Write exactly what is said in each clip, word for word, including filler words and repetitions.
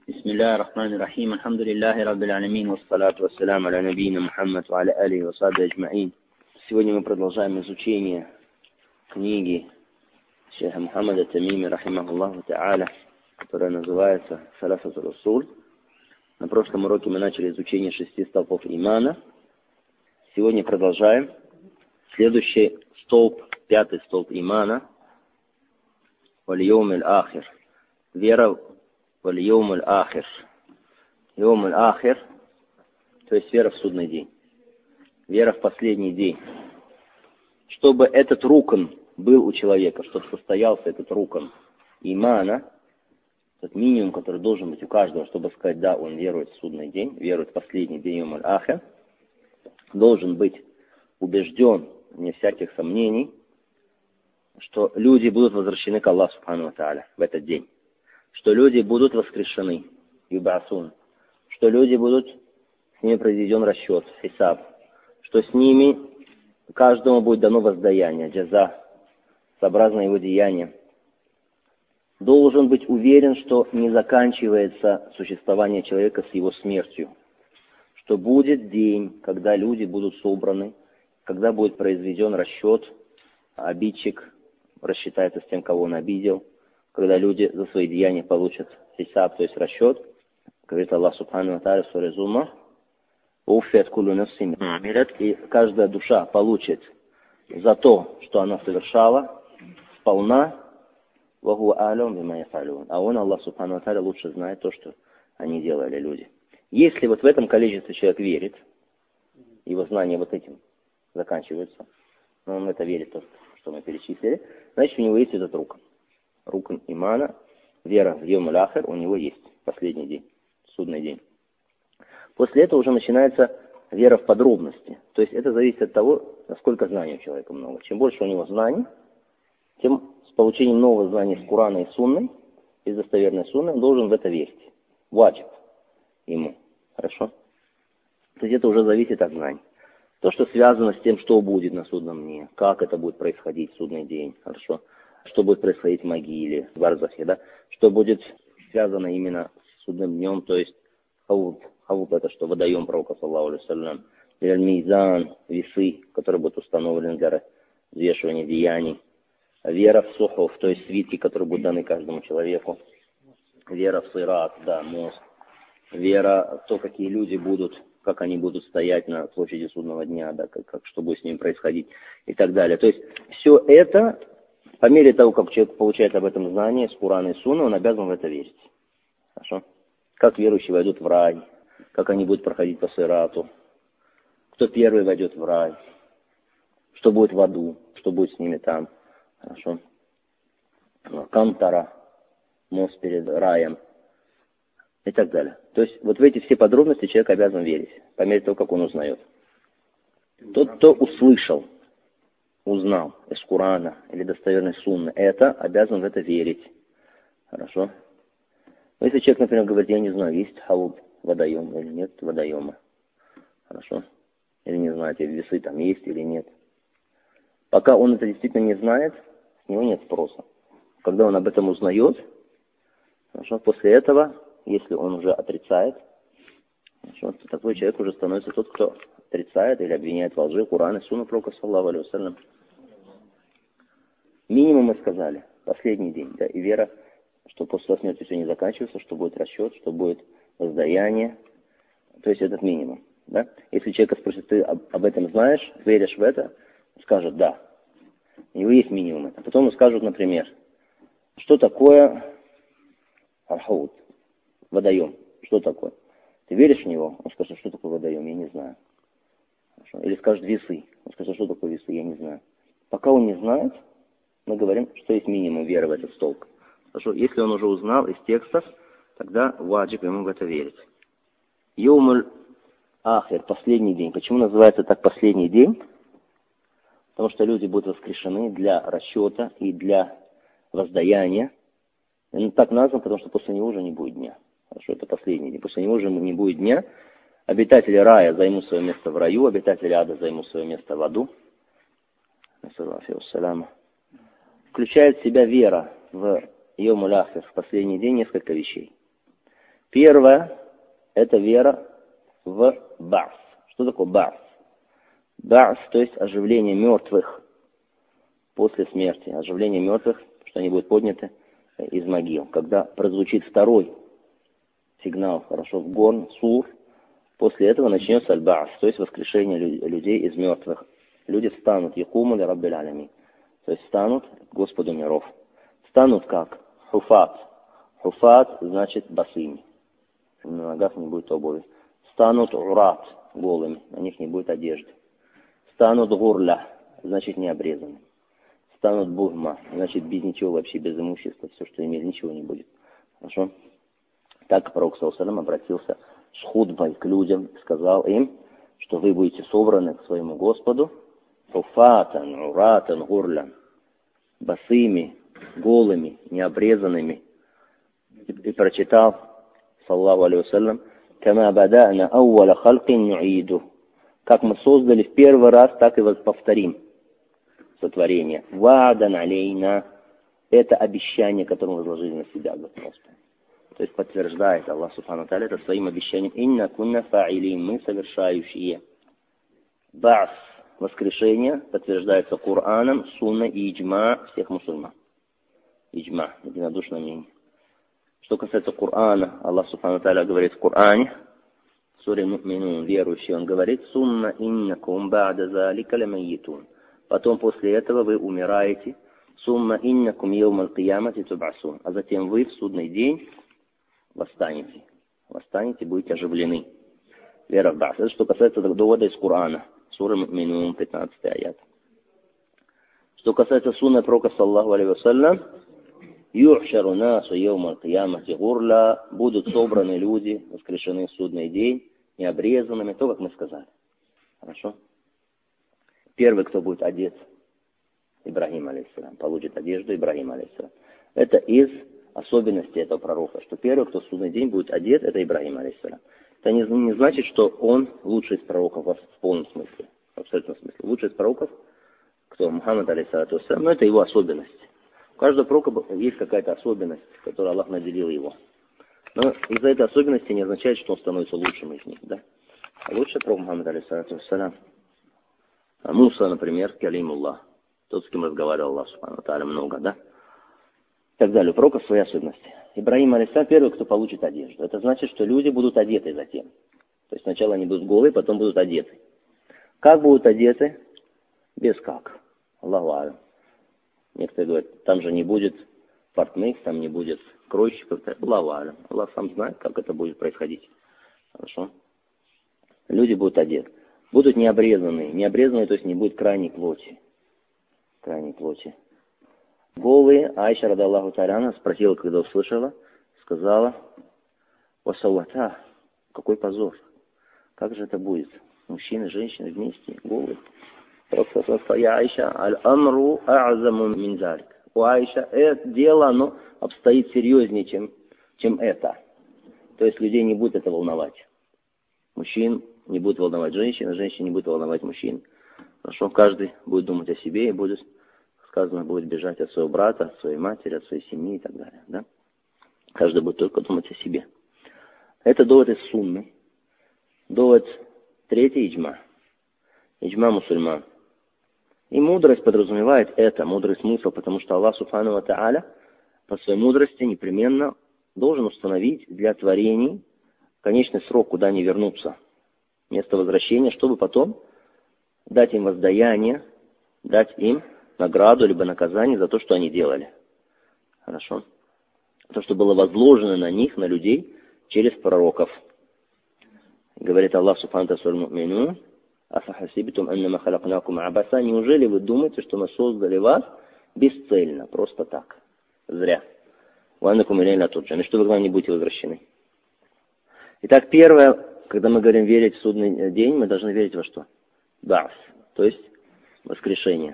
بسم الله الرحمن الرحيم الحمد لله رب العالمين والصلاة والسلام على نبينا Мухаммад وعلى آله وصحبه أجمعين. Сегодня мы продолжаем изучение книги шейха Мухаммада Тамими рахимахуллаху та'аля, которая называется Саласатуль Усуль. На прошлом уроке мы начали изучение шести столпов имана. Сегодня продолжаем. Следующий столб, пятый столб имана. Валь-йоум аль-ахир. Вера валь-йоум аль-ахир. Йоум аль-ахир, то есть вера в судный день. Вера в последний день. Чтобы этот рукн был у человека, чтобы состоялся этот рукн имана, этот минимум, который должен быть у каждого, чтобы сказать, да, он верует в судный день, верует в последний день йоум аль-ахир, должен быть убежден, вне всяких сомнений, что люди будут возвращены к Аллаху Субхану ва Тааля в этот день, что люди будут воскрешены, юбасун, что люди будут, с ними произведен расчет, хисаб, что с ними каждому будет дано воздаяние, джаза, сообразно его деяниям. Должен быть уверен, что не заканчивается существование человека с его смертью, что будет день, когда люди будут собраны, когда будет произведен расчет, обидчик рассчитается с тем, кого он обидел, когда люди за свои деяния получат хисаб, то есть расчет. Говорит Аллах Субхану ва Тааля в суре Зумар, «Уффиат куллу нафсин ма амилат», и каждая душа получит за то, что она совершала, сполна, ва хуа а'лам бима яф'алун. А он, Аллах Субхану ва Тааля, лучше знает то, что они делали, люди. Если вот в этом количестве человек верит, его знания вот этим заканчиваются, но он в это верит, то, что мы перечислили, значит, у него есть этот рукн. Рукн имана, вера в йоум аль-ахир, у него есть последний день, судный день. После этого уже начинается вера в подробности. То есть это зависит от того, насколько знаний у человека много. Чем больше у него знаний, тем с получением нового знания из Курана и Сунны, из достоверной Сунны, он должен в это верить. Ваджиб ему. Хорошо? То есть это уже зависит от знаний. То, что связано с тем, что будет на судном дне, как это будет происходить в судный день, хорошо? Что будет происходить в могиле, в барзахе, да? Что будет связано именно с судным днем, то есть хауд. Хауд это что? Водоем пророка, саллаллаху алейхи ва саллям. Или мизан, весы, которые будут установлены для взвешивания деяний. Вера в сухов, то есть свитки, которые будут даны каждому человеку. Вера в сират, да, мост. Вера в то, какие люди будут, как они будут стоять на площади судного дня, да, как, как, что будет с ними происходить и так далее. То есть все это, по мере того, как человек получает об этом знание с Курана и Сунны, он обязан в это верить. Хорошо? Как верующие войдут в рай, как они будут проходить по сирату, кто первый войдет в рай, что будет в аду, что будет с ними там. Хорошо? Кантара, мост перед раем и так далее. То есть вот в эти все подробности человек обязан верить, по мере того, как он узнает. Тот, кто услышал, узнал из Курана или достоверной Сунны, это обязан в это верить. Хорошо? Но если человек, например, говорит, я не знаю, есть хауд, водоем или нет водоема. Хорошо? Или не знаю, эти весы там есть или нет. Пока он это действительно не знает, с него нет спроса. Когда он об этом узнает, хорошо, после этого, если он уже отрицает, хорошо, то такой человек уже становится тот, кто отрицает или обвиняет во лжи Куран и Сунну пророка, саллаллаху алейхи ва саллям. Минимум мы сказали, последний день, да, и вера, что после смерти все не заканчивается, что будет расчет, что будет воздаяние, то есть этот минимум, да. Если человека спросит, ты об, об этом знаешь, веришь в это, скажет да, у него есть минимум это. Потом ему скажут, например, что такое архауд, водоем, что такое? Ты веришь в него? Он скажет, что такое водоем, я не знаю. Хорошо. Или скажет весы, он скажет, что такое весы, я не знаю. Пока он не знает, мы говорим, что есть минимум веры в этот столб. Хорошо. Если он уже узнал из текстов, тогда ваджиб ему в это верить. Йоум аль-ахир, последний день. Почему называется так последний день? Потому что люди будут воскрешены для расчета и для воздаяния. Он так назван, потому что после него уже не будет дня. Хорошо, это последний день. После него уже не будет дня. Обитатели рая займут свое место в раю, обитатели ада займут свое место в аду. Включает в себя вера в йоум аль-ахир, в последний день, несколько вещей. Первое – это вера в ба'с. Что такое ба'с? Ба'с, то есть оживление мертвых после смерти. Оживление мертвых, что они будут подняты из могил. Когда прозвучит второй сигнал, хорошо, в горн, сур, после этого начнется аль-ба'с, то есть воскрешение людей из мертвых. Люди встанут, якуму ли раббиль алямин, то есть встанут к Господу миров. Встанут как? Хуфат. Хуфат значит босыми. На ногах не будет обуви. Станут урат, голыми, на них не будет одежды. Станут гурля, значит не обрезаны. Станут бугма, значит без ничего вообще, без имущества, все, что имели, ничего не будет. Хорошо? Так пророк саллаллаху алейхи ва саллям обратился с худбой к людям, сказал им, что вы будете собраны к своему Господу, хуфатан, уратан, гурлян, босыми, голыми, необрезанными. И, и прочитал, саллаллаху алейхи ва саллям, «Кама бадана ауаля халкин нуиду». Как мы создали в первый раз, так и повторим сотворение. «Ваадан алейна». Это обещание, которое мы возложили на себя, Господь. То есть подтверждает Аллах Субхану Тааля это своим обещанием. «Инна кунна фа'илин». Мы совершающие. Ба'с. Воскрешение подтверждается Кораном, Сунна и Иджма всех мусульман. Иджма. Единодушное мнение. Что касается Корана, Аллах Субхану Тааля говорит в Коране, в суре Му'минун, верующий, он говорит, «Сумма иннакум ба'да залика ламайитун». Потом после этого вы умираете. «Сумма иннакум йоумал киямати туб'асун». А затем вы в судный день восстанете. Восстанете, будете оживлены. Вера в ба'с. Это что касается довода из Корана. Сура Му'минун, пятнадцатый аят. Что касается сунны пророка, саллаллаху алейхи ва саллям, «Юхшару насу йоумал киямати гурля». Будут собраны люди, воскрешены в судный день, необрезанными, то, как мы сказали. Хорошо? Первый, кто будет одет, Ибрагим алейхиссалям, получит одежду Ибрагим алейхиссалям. Это из особенностей этого пророка, что первый, кто в судный день будет одет, это Ибрагим алейхиссалям. Это не, не значит, что он лучший из пророков в полном смысле, в абсолютном смысле. Лучший из пророков, кто Мухаммад алейхиссалату вассалям, но это его особенность. У каждого пророка есть какая-то особенность, которой Аллах наделил его. Но из-за этой особенности не означает, что он становится лучшим из них, да? А лучший пророк Мухаммад алейхиссалату вассалям. А Муса, например, калимуллах, тот, с кем разговаривал Аллах субхану ва тааля много, да? И так далее. У пророка свои особенности. Ибрагим алейхиссалям первый, кто получит одежду. Это значит, что люди будут одеты затем. То есть сначала они будут голые, потом будут одеты. Как будут одеты? Без как. Аллаху алям. Некоторые говорят, там же не будет портных, там не будет кройщиков. Аллаху алям. Аллах сам знает, как это будет происходить. Хорошо? Люди будут одеты. Будут необрезанные. Необрезанные, то есть не будет крайней плоти. Крайней плоти. Голые, Айша, рада Аллаху та'аля, спросила, когда услышала, сказала, «Васауата, какой позор! Как же это будет? Мужчины, женщины вместе, голые». Просто сказала, «Я Айша, аль-амру а'заму мин залик». У Айша это дело, оно обстоит серьезнее, чем, чем это. То есть людей не будет это волновать. Мужчин не будет волновать женщин, женщин не будет волновать мужчин. Хорошо, каждый будет думать о себе и будет, сказано, будет бежать от своего брата, от своей матери, от своей семьи и так далее. Да? Каждый будет только думать о себе. Это довод из сунны. Довод третий иджма. Иджма мусульман. И мудрость подразумевает это, мудрый смысл, потому что Аллах Субхану ва Тааля по своей мудрости непременно должен установить для творений конечный срок, куда они вернутся. Место возвращения, чтобы потом дать им воздаяние, дать им награду либо наказание за то, что они делали. Хорошо? То, что было возложено на них, на людей, через пророков. Говорит Аллах Субхану ва Тааля, «Афахасибитум аннама халакнакум абаса». Неужели вы думаете, что мы создали вас бесцельно, просто так? Зря. «Ваннакум илейна турджаун». И что вы к нам не будете возвращены. Итак, первое, когда мы говорим верить в судный день, мы должны верить во что? Ба'с, то есть воскрешение.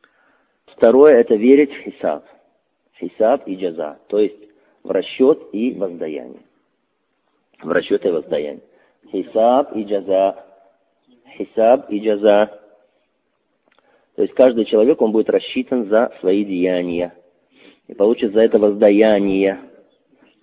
Второе, это верить в хисаб. Хисаб и джаза, то есть в расчет и воздаяние. В расчет и воздаяние. Хисаб и джаза. Хисаб и джаза. То есть каждый человек, он будет рассчитан за свои деяния. И получит за это воздаяние.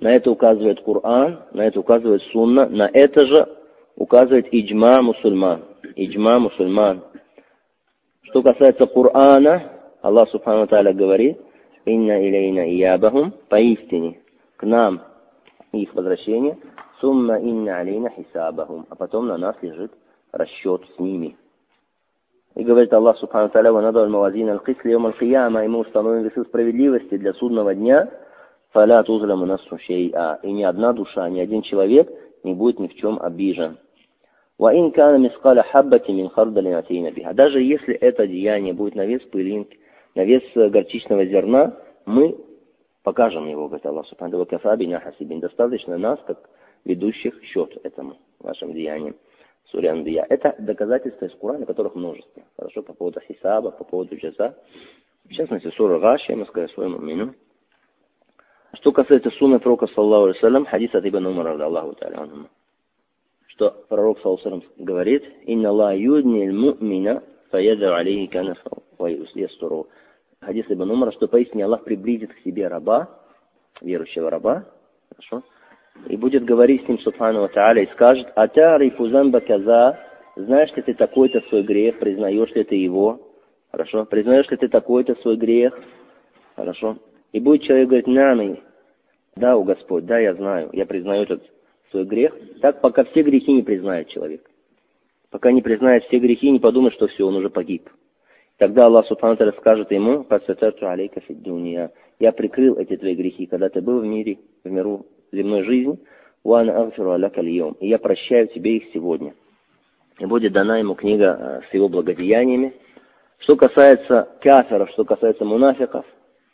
На это указывает Коран, на это указывает Сунна, на это же указывает иджма мусульман. Иджма мусульман. Что касается Корана, Аллах Субхану ва Тааля говорит: «Инна илейна иябахум», поистине к нам их возвращение, «Сумма инна алейна хисабахум», а потом на нас лежит расчет с ними. И говорит Аллах Субхану ва Тааля: «Ва надал мавазин аль-кис льём аль-кияма», и мы установим весы справедливости для судного дня, «Фаля тузламу нассу шей'a», и ни одна душа, ни один человек не будет ни в чем обижен. «Ва ин кана мискаля хаббати мин хардалин атейна биха», даже если это деяние будет на вес пылинки, на вес горчичного зерна, мы покажем его, говорит Аллах Субхану ва Тааля. Достаточно нас, как ведущих счет этому вашим деяниям. Сура Анбия. Это доказательства из Корана, которых множество. Хорошо, по поводу хисаба, по поводу джаза. В частности, сура Гашия, мы сказали своему мину. Что касается сунны пророка, саллаллаху алейхи ва саллям, хадис от Ибн Умара, Аллаху та'аля анхума, что пророк, саллаллаху алейхи ва саллям, говорит: «Инна Аллах юдни аль-му'мина фаяду алейхи канафа ва ястуру». Хадис Ибн Умара, что поистине Аллах приблизит к себе раба, верующего раба, хорошо, и будет говорить с ним, субхану ва та'аля, и скажет: «Атарифу замба каза», знаешь ли ты такой-то свой грех, признаешь ли ты его, хорошо, признаешь ли ты такой-то свой грех, хорошо. И будет человек говорить: «Нами, да, о Господь, да, я знаю, я признаю этот свой грех». Так, пока все грехи не признает человек. Пока не признает все грехи, не подумает, что все, он уже погиб. Тогда Аллах Субхану ва Тааля скажет ему: «Фасатарту алейка фид дунья». Я прикрыл эти твои грехи, когда ты был в мире, в миру земной жизни. «Уана агфиру аляка льем». И я прощаю тебе их сегодня. И будет дана ему книга с его благодеяниями. Что касается кафиров, что касается мунафиков,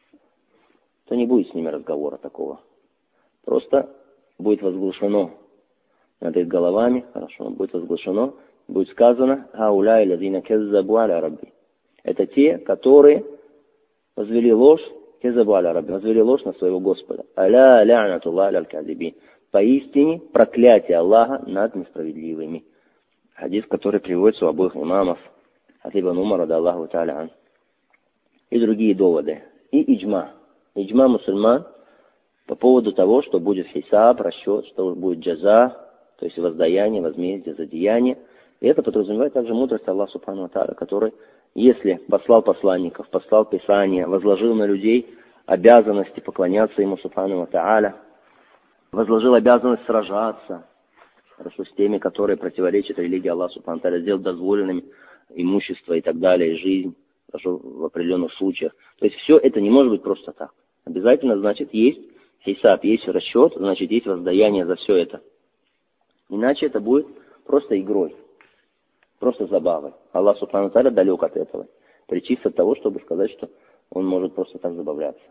то не будет с ними разговора такого. Просто будет возглашено над их головами, хорошо, будет возглашено, будет сказано: «Хауляй лазина кеззабу аля рабби». Это те, которые возвели ложь, кеззабу аля рабби, возвели ложь на своего Господа. «Аля ля'натуллахи аля аль-казибин». Поистине проклятие Аллаха над несправедливыми. Хадис, который приводится у обоих имамов, от Ибн Умара, да Аллаху та'аля ан. И другие доводы. И иджма. Иджма мусульман по поводу того, что будет хисаб, расчет, что будет джаза, то есть воздаяние, возмездие за деяние. И это подразумевает также мудрость Аллаха Субхану ва Тааля, который, если послал посланников, послал Писание, возложил на людей обязанности поклоняться Ему Субхану ва Тааля, возложил обязанность сражаться, хорошо, с теми, которые противоречат религии Аллаха Субхану ва Тааля, сделать дозволенными имущество и так далее, жизнь, хорошо, в определенных случаях. То есть все это не может быть просто так. Обязательно, значит, есть хисаб, есть расчет, значит, есть воздаяние за все это. Иначе это будет просто игрой, просто забавой. Аллах Субхану ва Тааля далек от этого. Причист от того, чтобы сказать, что он может просто так забавляться.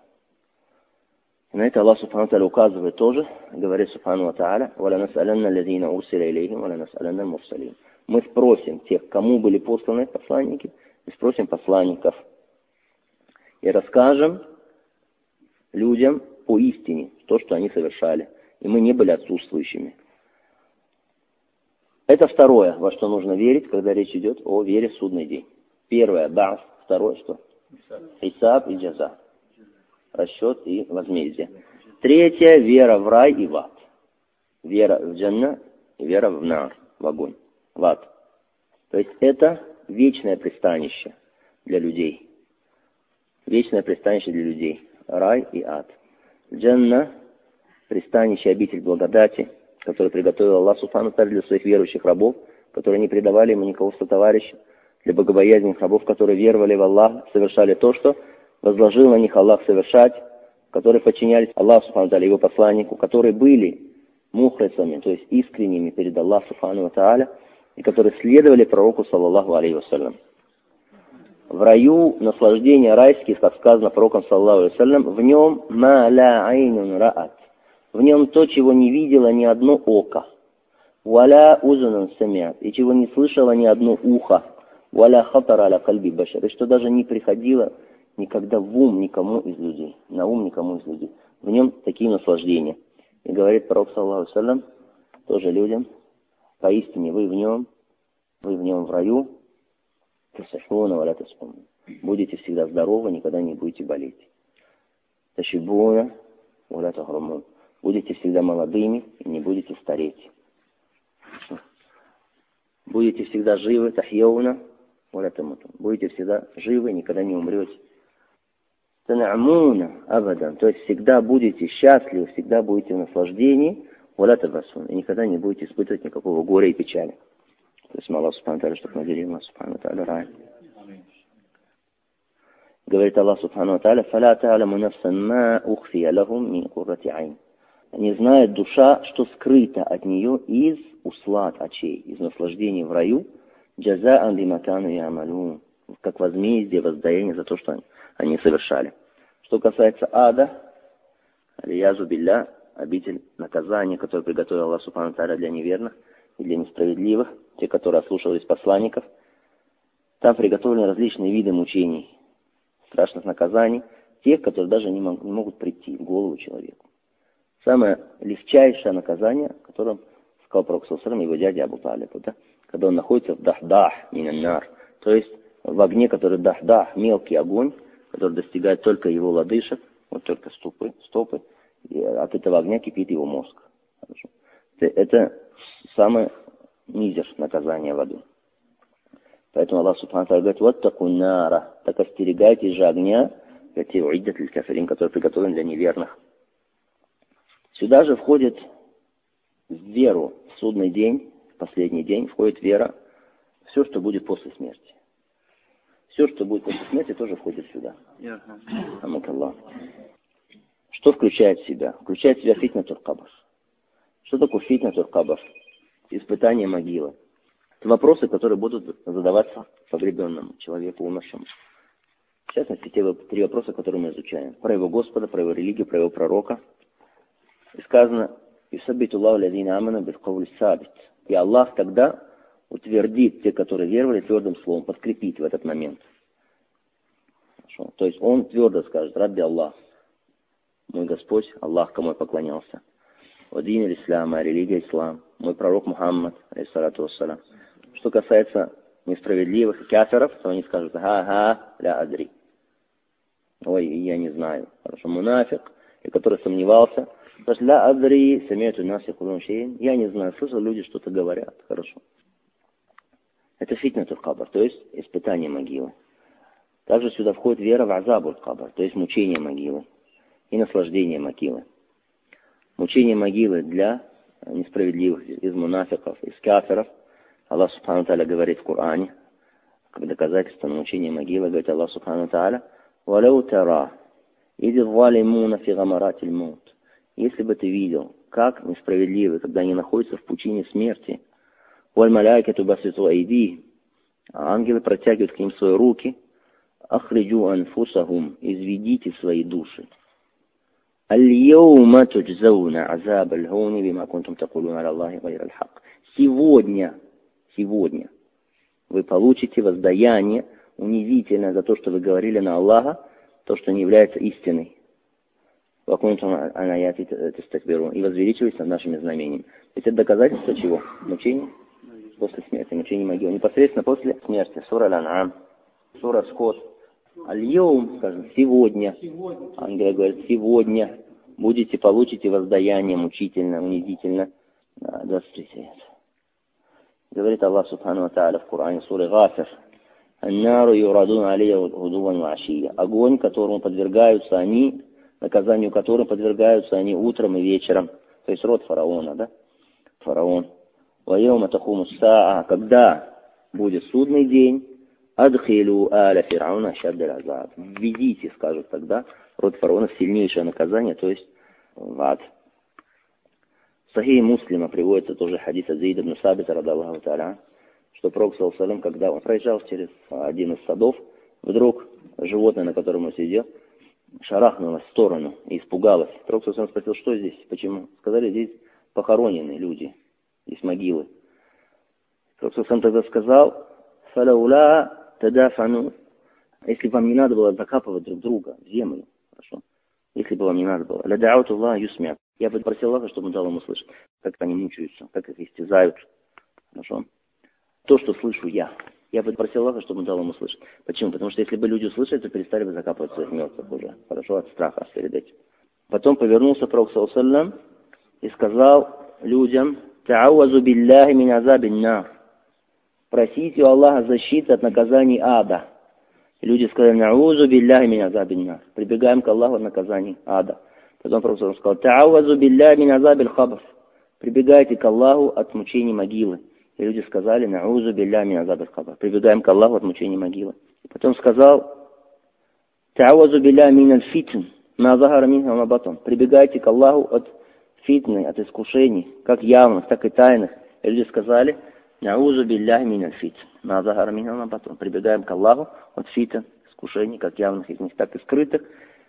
И на это Аллах Субхану ва Тааля указывает тоже, говорит Субхану ва Тааля: «Валя нас'алянна лазина урсиля илейхим, валя нас'алянна мурсалин». Мы спросим тех, кому были посланы посланники, и спросим посланников. И расскажем людям по истине то, что они совершали. И мы не были отсутствующими. Это второе, во что нужно верить, когда речь идет о вере в судный день. Первое — ба'с. Второе — что? Хисаб и джаза. Расчет и возмездие. Третье — вера в рай и в ад. Вера в джанна и вера в нар, в огонь, в ад. То есть это вечное пристанище для людей. Вечное пристанище для людей. Рай и ад. Джанна — пристанище, обитель благодати, который приготовил Аллах Субхану ва Тааля для своих верующих рабов, которые не предавали ему никого сотоварища, для богобоязненных рабов, которые веровали в Аллаха, совершали то, что возложил на них Аллах совершать, которые подчинялись Аллаху Субхану ва Тааля, его посланнику, которые были мухлисами, то есть искренними перед Аллахом Субхану ва Тааля, и которые следовали пророку, саллаллаху алейхи вассалям. В раю наслаждения райских, как сказано пророком, саллаллаху алейхи вассалям, в нем ма ля айнун раат. В нем то, чего не видело ни одно око. Валя узунун самиат. И чего не слышало ни одно ухо. Валя хатара аля кальби башар. И что даже не приходило никогда в ум никому из людей. На ум никому из людей. В нем такие наслаждения. И говорит пророк, саллаллаху алейхи вассалям, тоже людям: поистине вы в нем, вы в нем в раю, будете всегда здоровы, никогда не будете болеть. Ташибуна, Будете всегда молодыми и не будете стареть. Будете всегда живы, тахьяуна, будете всегда живы, никогда не умрете. Танамуна абадан, то есть всегда будете счастливы, всегда будете в наслаждении, и никогда не будете испытывать никакого горя и печали. То есть Аллах Субхану Тааля, чтобы наделил нас Субхану Тааля рай. Говорит Аллах Субхану Тааля: «Фаля та'ламу нафсан ма ухфия лахум мин куррати айн». Не знает душа, что скрыто от нее из услад очей, из наслаждений в раю, джаза'ан бима кану я'малун, как возмездие, воздаяние за то, что они, они совершали. Что касается ада, алиязу билля, обитель наказания, которое приготовил Аллах Субхану Тааля для неверных и для несправедливых, те, которые ослушались посланников, там приготовлены различные виды мучений, страшных наказаний, тех, которые даже не, мог, не могут прийти в голову человеку. Самое легчайшее наказание, о котором сказал Пророк саллаллаху алейхи ва саллям его дядя Абу Талиб, да? Когда он находится в дахдах, минаннар, то есть в огне, который дахдах, мелкий огонь, который достигает только его лодыжек, вот только стопы, стопы, и от этого огня кипит его мозг. Хорошо. Это самое низер наказания в аду. Поэтому Аллах Субхану Тааля говорит: вот такую нара, так остерегайтесь же огня, который приготовлен для неверных. Сюда же входит в веру в судный день, в последний день, входит вера все, что будет после смерти. Все, что будет после смерти, тоже входит сюда. Амакаллах. Что включает в себя? Включает в себя фитнатур кабр. Что такое фитнатур кабр? Испытание могилы. Это вопросы, которые будут задаваться погребенному человеку, умершему. В частности, те три вопроса, которые мы изучаем. Про его Господа, про его религию, про его пророка. И сказано: «Юсаббитуллаху лазина аману билкаули сабит». И Аллах тогда утвердит те, которые веровали, твердым словом, подкрепит в этот момент. Хорошо. То есть он твердо скажет: «Рабби Аллах, мой Господь, Аллах, кому я поклонялся. Вадин аль-Ислам, религия ислам, мой пророк Мухаммад, алейхиссалату вассалям». Что касается несправедливых и кафиров, то они скажут: «Ха-ха, ля адри». Ой, я не знаю. Хорошо, мунафик, и который сомневался, скажет: «Ля адри, самиату нас якулун шейн». Я не знаю, слышал, люди что-то говорят. Хорошо. Это фитнатур кабр, то есть испытание могилы. Также сюда входит вера в азабуль кабр, то есть мучение могилы и наслаждение могилы. Мучение могилы для несправедливых, из мунафиков, из кафиров. Аллах Субхану Тааля говорит в Коране, как доказательство на мучение могилы, говорит Аллах Субхану Тааля: «Валяу тара, иди валимуна фи гамаратиль мут». Если бы ты видел, как несправедливы, когда они находятся в пучине смерти, «Валь маляйкату баситу айди», а ангелы протягивают к ним свои руки, «Ахриджу анфусахум», изведите свои души. «Аль-йоума туджзауна азаб аль-хуни бима кунтум такулун аля Аллахи гайра аль-хак». Сегодня, сегодня вы получите воздаяние унизительное за то, что вы говорили на Аллаха, то, что не является истиной. И возвеличивались над нашими знамениями. То есть это доказательство чего? Мучений после смерти, мучений могилы. Непосредственно после смерти. Сура Аль-Ан'ам, сура Скот. Аль-Йоум, скажем, сегодня. Ангел говорит: сегодня будете, получите воздаяние мучительно, унизительно. двадцать три аят. Говорит Аллах Субхану ва Тааля в Коране, суре Гафир: «Аннару юрадун алия гудуван ва ашия». Огонь, которому подвергаются они, наказанию которым подвергаются они утром и вечером. То есть род фараона, да? Фараон. «Вайома тахуму саа», когда будет судный день, «Адхилу аля фирауна шаддаль азаб». Введите, скажут тогда, род фараона в сильнейшее наказание, то есть в ад. В Сахихе Муслима приводится тоже хадис от Заида ибн Сабита, ради Аллаху та'аля, что Пророк, саллаллаху алейхи ва саллям, когда он проезжал через один из садов, вдруг животное, на котором он сидел, шарахнулось в сторону и испугалось. Пророк, саллаллаху алейхи ва саллям, спросил: что здесь, почему? Сказали: здесь похоронены люди, здесь могилы. Пророк, саллаллаху алейхи ва саллям, тогда сказал: «Фалауля тадафану». Если бы вам не надо было закапывать друг друга в землю, хорошо? Если бы вам не надо было, «Лада'уту Аллах юсмя». Я бы просил Аллаха, чтобы он дал ему слышать, как они мучаются, как их истязают. Хорошо? То, что слышу я. Я бы просил Аллаха, чтобы он дал ему слышать. Почему? Потому что если бы люди услышали, то перестали бы закапывать своих мертвых уже. Хорошо? От страха перед этим. Потом повернулся Пророк, саллаллаху алейхи ва саллям, и сказал людям: «Та'авазу билляхи мин азабин нар». Просите у Аллаха защиты от наказаний ада. И люди сказали: «На'узу билляхи мин азабин нар». Прибегаем к Аллаху от наказаний ада. Потом Пророк сказал: «Та'авазу билляхи мин азабил хабр». Прибегайте к Аллаху от мучений могилы. И люди сказали: «На'узу билляхи мин азабил хабр». Прибегаем к Аллаху от мучений могилы. И потом сказал: «Та'авазу билляхи мин аль-фитн, ма захара минха ва ма батан». Прибегайте к Аллаху от фитны, от искушений, как явных, так и тайных. И люди сказали: «На'узу билляхи мин аль-фитн, ма захара минха ва ма батан». Прибегаем к Аллаху от фитн, искушений, как явных из них, так и скрытых.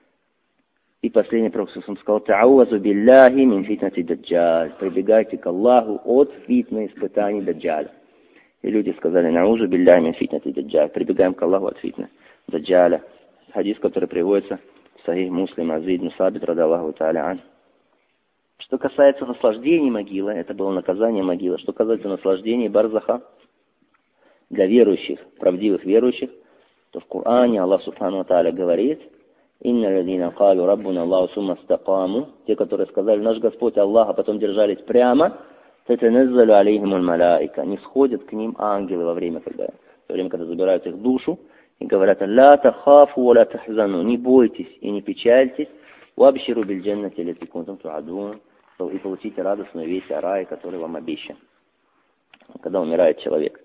И последний Пророк сказал: «Та'авазу билляхи мин фитнати даджаль». Прибегайте к Аллаху от фитны испытаний даджаля. И люди сказали: «На'узу билляхи мин фитнати даджаль». Прибегаем к Аллаху от фитны даджаля. Хадис, который приводится в Сахих Муслим, Азид ибн Сабит, ради Аллаху та'аля ан. Что касается наслаждений могилы, это было наказание могилы. Что касается наслаждений барзаха для верующих, правдивых верующих, то в Коране Аллах Субхану ва Тааля говорит: «Инна ладина калю раббуна Аллаху сумма стакаму». Те, которые сказали: «Наш Господь Аллах», а потом держались прямо, «Татаназзалю алейхимуль малаика». Не сходят к ним ангелы во время, когда, во время, когда забирают их душу, и говорят: «Ла тахафу ва ла тахзану». Не бойтесь и не печальтесь. «Вабширу биль джаннати лати кунтум туадун». И получите радостную весть о рае, который вам обещан, когда умирает человек.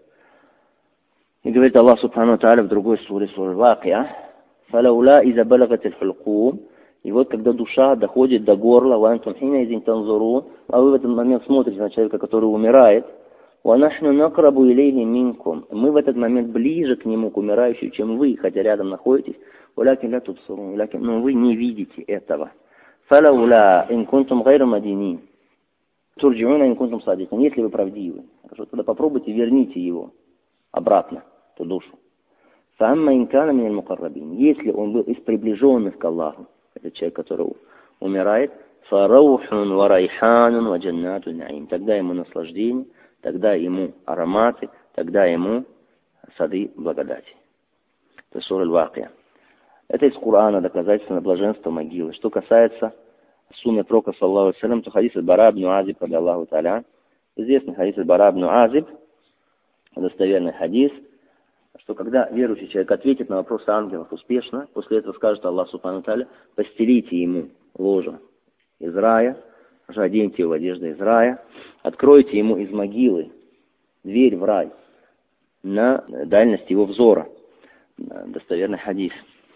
И говорит Аллах Субхану ва Тааля в другой суре, суре Вакия: «Фалаула иза балагат аль-хулкум». И вот когда душа доходит до горла, «Вантум хина изин танзурун», а вы в этот момент смотрите на человека, который умирает, «Ванашну накрабу илейхи минкум». Мы в этот момент ближе к нему, к умирающему, чем вы, хотя рядом находитесь. «Валякин ля тубсурун», но вы не видите этого. «Фалаула ин кунтум гайра мадинин, турджиуна ин кунтум садикин». Если вы правдивы, хорошо, тогда попробуйте, верните его обратно, эту душу. «Фамма инкана мин аль-мукаррабин». Если он был из приближенных к Аллаху, этот человек, который умирает, «фараухун ва райханун ва джаннату наим». Тогда ему наслаждение, тогда ему ароматы, тогда ему сады благодати. Это сура Аль-Вакия. Это из Корана доказательство на блаженство могилы. Что касается сунны Пророка, саллаллаху алейхи ва саллям, то хадис аль-Бара ибн Азиб, ради Аллаху та'аля, известный хадис аль-Бара ибн Азиб, достоверный хадис, что когда верующий человек ответит на вопросы ангелов успешно, после этого скажет Аллах Субхану та'аля: «Постелите ему ложе из рая, оденьте его в одежды из рая, откройте ему из могилы дверь в рай на дальность его взора». Достоверный хадис.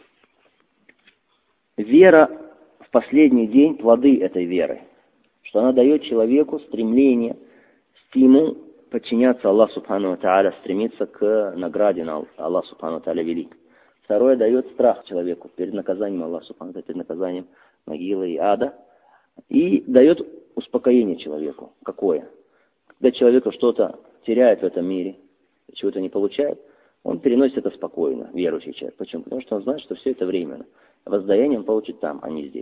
Вера в последний день, плоды этой веры, что она дает человеку стремление, стимул подчиняться Аллаху Субхану ва Тааля, стремиться к награде на Аллах Субхану ва Тааля велик. Второе, дает страх человеку перед наказанием Аллаха Субхану ва Тааля, перед наказанием могилы и ада. И дает успокоение человеку. Какое? Когда человек что-то теряет в этом мире, чего-то не получает, он переносит это спокойно, верующий человек. Почему? Потому что он знает, что все это временно. Воздаяние он получит там, а не здесь.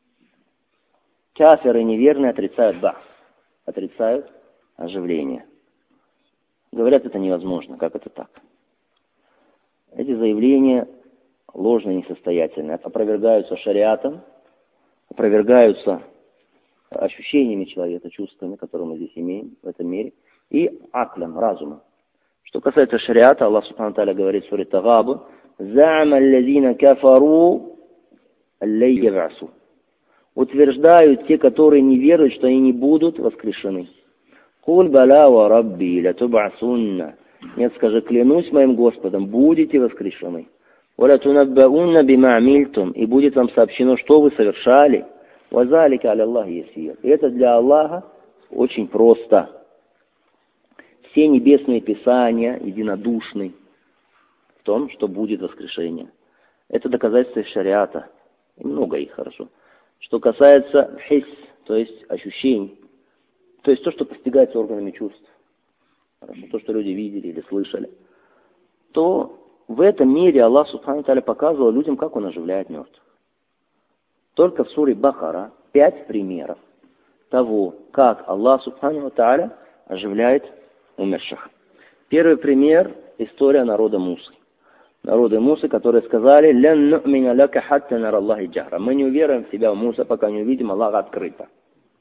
Кафиры неверные отрицают бах, отрицают оживление. Говорят, это невозможно. Как это так? Эти заявления ложные, несостоятельные, опровергаются шариатом, опровергаются ощущениями человека, чувствами, которые мы здесь имеем в этом мире, и аклем, разумом. Что касается шариата, Аллах Субхану Тааля говорит в суре Тагабун: «За'ама аллазина кафару аллай яб'асу». Утверждают те, которые не веруют, что они не будут воскрешены. «Куль бала ва рабби латуб'асунна». Нет, скажи: клянусь моим Господом, будете воскрешены. «Ва латунаббаунна бима амильтум». И будет вам сообщено, что вы совершали. «Ва залика аля Аллахи ясир». И это для Аллаха очень просто. Все небесные писания единодушны в том, что будет воскрешение. Это доказательство шариата. И много их, хорошо. Что касается хис, то есть ощущений, то есть то, что постигается органами чувств, хорошо, то, что люди видели или слышали, то в этом мире Аллах Субхану Тааля показывал людям, как Он оживляет мертвых. Только в суре Бакара пять примеров того, как Аллах Субхану Тааля оживляет умерших. Первый пример – история народа Мусы. Народы Мусы, которые сказали: «Лян ну'мина лака хатта нара Аллахи джахра». Мы не уверуем в тебя, Муса, пока не увидим Аллаха открыто.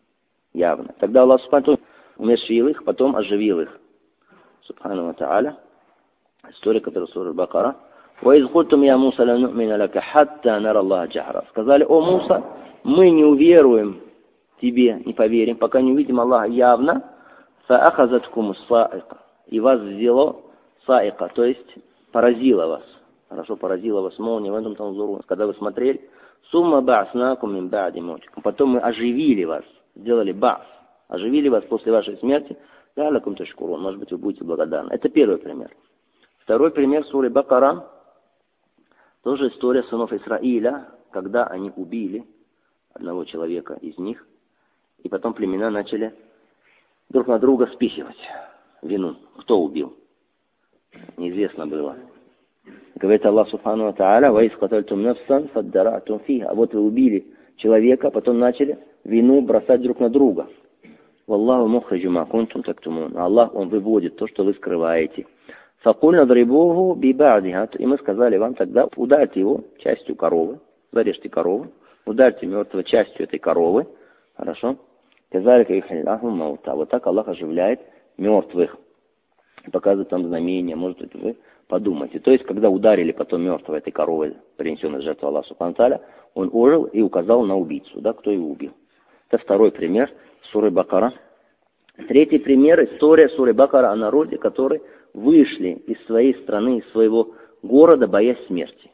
явно. Тогда Аллах Субхану умерщвил их, потом оживил их. Субхану ва та'аля. История, которая в суре Бакара. وَإِذْ قُلْتُمْ يَا مُوسَى لَنْ نُؤْمِنَ لَكَ حَتَّى نَرَى اللَّهَ جَهْرًا. Сказали: о Муса, мы не уверуем тебе, не поверим, пока не увидим Аллаха явно. فَأَخَذَتْكُمُ الصَّاعِقَةُ. И вас взяло саика, то есть поразило вас. Хорошо, поразило вас молния в этом танзуру, когда вы смотрели. Сумма ба'снакум мин ба'ди мутикум. Потом мы оживили вас, сделали ба'с, оживили вас после вашей смерти. Лялакум ташкурун. Может быть, вы будете благодарны. Это первый пример. Второй пример суры Бакара. Тоже история сынов Исраиля, когда они убили одного человека из них, и потом племена начали друг на друга спихивать вину. Кто убил? Неизвестно было. Говорит Аллах Субхану ва Тааля: «Ва из катальтум нафсан фаддаратум фиха». А вот вы убили человека, потом начали вину бросать друг на друга. Валлаху мухриджу ма кунтум тактумун. Аллах, Он выводит то, что вы скрываете. Факульна дрибуху бибадиха. И мы сказали вам тогда: ударьте его частью коровы, зарежьте корову, ударьте мертвого частью этой коровы. Хорошо? Казалика ихаллаху маута. Вот так Аллах оживляет мертвых. Показывает там знамения. Может быть, вы подумайте. То есть, когда ударили потом мертвого этой коровы, принесенной в жертву Аллаху Субхану ва Тааля, он ожил и указал на убийцу, да, кто его убил. Это второй пример суры Бакара. Третий пример — история суры Бакара о народе, которые вышли из своей страны, из своего города, боясь смерти.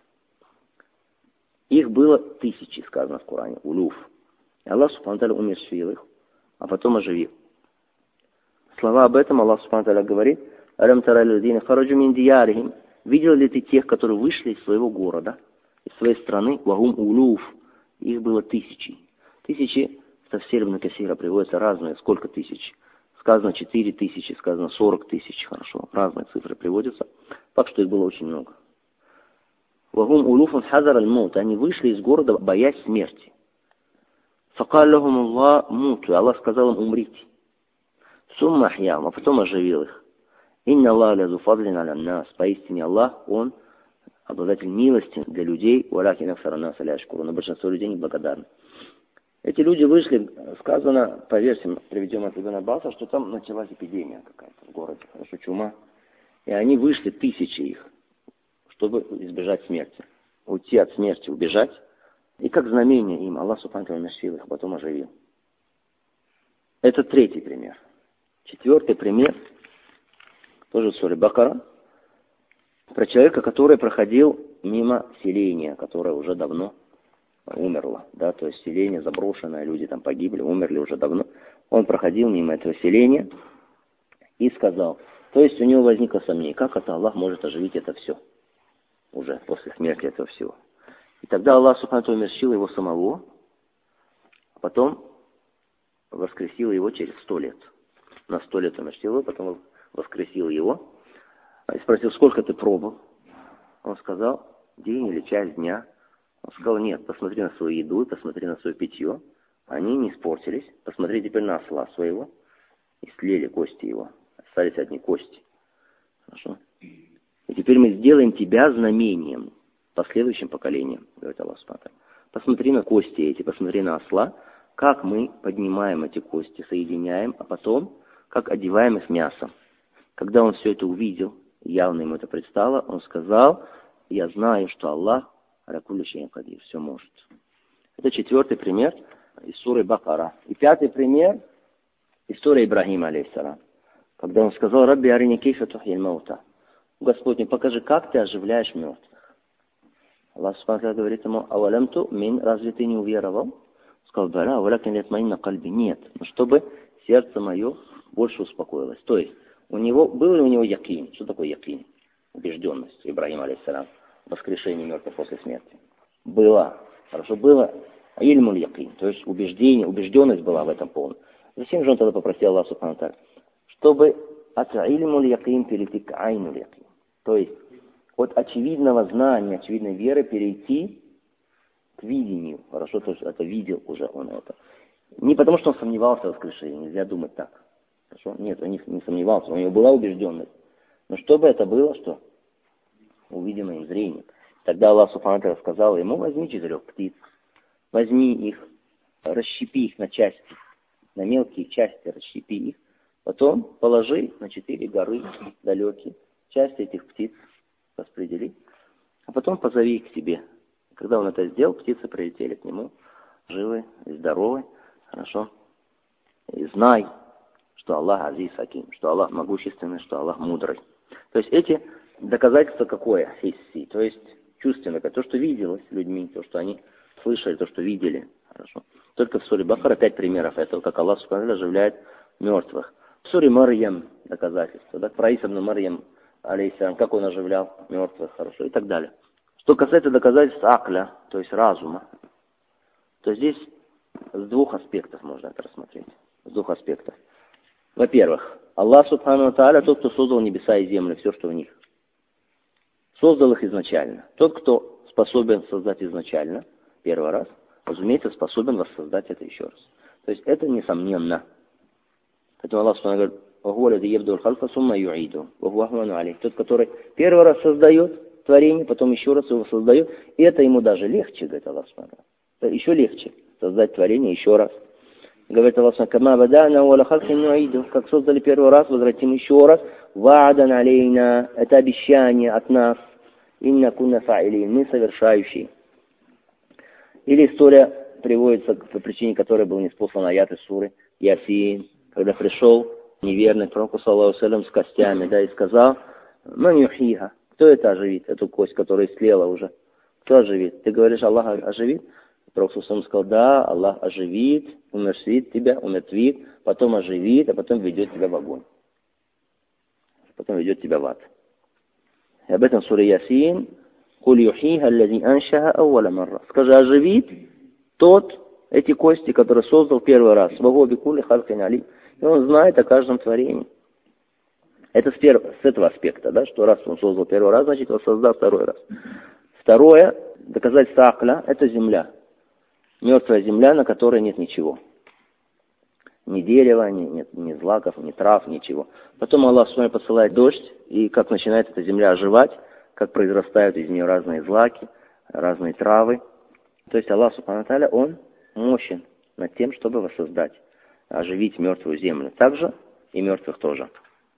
Их было тысячи, сказано в Коране, улюф. И Аллах Субхану ва Тааля умерщвил их, а потом оживил. Слова об этом Аллах Субхану ва Тааля говорит: «Алям тара лядина хараджу мин диярихим». Видел ли ты тех, которые вышли из своего города, из своей страны? Вагум улюф. Их было тысячи. Тысячи в тафсире Ибн Касира приводятся разные. Сколько тысяч? Сказано четыре тысячи, сказано сорок тысяч. Хорошо. Разные цифры приводятся. Так что их было очень много. Вагум улюфун хазар аль-мут. Они вышли из города, боясь смерти. Факаль лахум Аллах муту. Аллах сказал им: умрите. Сумма ахьям. А потом оживил их. Инна Аллах лязу фадлин аля нас. Поистине Аллах, Он обладатель милости для людей. Валякин аксарана саляшкуру. Но большинство людей неблагодарны. Эти люди вышли, сказано, по версиям, приведем от Ибн Аббаса, что там началась эпидемия какая-то в городе, хорошо, чума. И они вышли, тысячи их, чтобы избежать смерти. Уйти от смерти, убежать. И как знамение им Аллах Субхану ва Тааля умерщвил их, потом оживил. Это третий пример. Четвертый пример, тоже в суре Бакара, про человека, который проходил мимо селения, которое уже давно умерло, да, то есть селение заброшенное, люди там погибли, умерли уже давно. Он проходил мимо этого селения и сказал, то есть у него возникло сомнение, как это Аллах может оживить это все, уже после смерти этого всего. И тогда Аллах Субхану ва Тааля умерщвил его самого, а потом воскресил его через сто лет. На сто лет умерщвил его, потом воскресил его и спросил, сколько ты пробыл? Он сказал, день или часть дня. Он сказал, нет, посмотри на свою еду, посмотри на свое питье. Они не испортились. Посмотри теперь на осла своего. И слели кости его. Остались одни кости. Хорошо? И теперь мы сделаем тебя знамением последующим поколениям, говорит Аллах Субхану ва Тааля. Посмотри на кости эти, посмотри на осла, как мы поднимаем эти кости, соединяем, а потом, как одеваем их мясом. Когда он все это увидел, явно ему это предстало, он сказал, я знаю, что Аллах аля-кулли шайин кадир, все может. Это четвертый пример из суры Бакара. И пятый пример — история Ибрахима, алейхиссалам. Когда он сказал, Рабби арини кейфа тухьил маута. Господь, покажи, как ты оживляешь мертвых. Аллах Субхану ва Тааля говорит ему, авалям ту'мин, разве ты не уверовал? Сказал, бала, валякин лятмаинна кальби. Нет, но чтобы сердце мое больше успокоилось. То есть, у него, был ли у него якин? Что такое якин? Убежденность Ибрахима, алейхиссалам. Воскрешение мертвых после смерти. Было. Хорошо, было. Ильмуль якин. То есть, убеждение, убежденность была в этом полном. Зачем же он тогда попросил Аллаха Субхану ва Тааля? Чтобы от ильмуль якин перейти к айнуль якин. То есть, от очевидного знания, очевидной веры перейти к видению. Хорошо, то есть это видел уже он это. Не потому, что он сомневался в воскрешении, нельзя думать так. Хорошо? Нет, он не, не сомневался, у него была убежденность. Но чтобы это было, что? Увидимо им зрением. Тогда Аллах Субхану ва Тааля сказал ему, возьми четырех птиц, возьми их, расщепи их на части на мелкие части расщепи их, потом положи на четыре горы далекие, части этих птиц распредели, а потом позови их к себе. Когда он это сделал, птицы прилетели к нему, живы и здоровы, хорошо. И знай, что Аллах Азиз Хаким, что Аллах могущественный, что Аллах мудрый. То есть эти доказательства какое? Хисси, то есть чувственное, то, что виделось людьми, то, что они слышали, то, что видели. Хорошо. Только в суре Бакара пять примеров этого, как Аллах Субхану оживляет мертвых. В суре Марьям доказательства, да, про Иса ибн Марьям, алейхиссалям, как он оживлял мертвых, хорошо, и так далее. Что касается доказательств акля, то есть разума, то здесь с двух аспектов можно это рассмотреть. С двух аспектов. Во-первых, Аллах Субхану Тааля, тот, кто создал небеса и землю, все, что в них. Создал их изначально. Тот, кто способен создать изначально, первый раз, разумеется, способен воссоздать это еще раз. То есть это несомненно. Поэтому Аллах Субхану говорит, тот, который первый раз создает творение, потом еще раз его создает, и это ему даже легче, говорит Аллах Субхану. Еще легче создать творение еще раз. Говорит Аллах Субхану, как создали первый раз, возвратим еще раз. Ваадан алейна, это обещание от нас. Инна кунна фа'илин, мы совершающие. Или история приводится, по причине которой был ниспослан аят из суры Ясин, когда пришел неверный пророк, саллаллаху алейхи ва саллям, с костями, да, и сказал: ман юхиха, кто это оживит, эту кость, которая слела уже? Кто оживит? Ты говоришь, Аллах оживит? Пророк саллаллаху алейхи ва саллям сказал: да, Аллах оживит, умертвит тебя, умертвит, потом оживит, а потом ведет тебя в огонь. Потом ведет тебя в ад. И об этом сура Ясин. Куль юхиха аллази аншаха ауаля марра. Скажи, оживит тот, эти кости, которые создал первый раз. Вагу бикулли халкин али. И он знает о каждом творении. Это с, первого, с этого аспекта, да, что раз он создал первый раз, значит он создал второй раз. Второе, доказательство акля, это земля. Мертвая земля, на которой нет ничего. Ни дерева, ни, нет, ни злаков, ни трав, ничего. Потом Аллах с вами посылает дождь, и как начинает эта земля оживать, как произрастают из нее разные злаки, разные травы. То есть Аллах Субхану ва Тааля, Он мощен над тем, чтобы воссоздать, оживить мертвую землю. Также и мертвых тоже.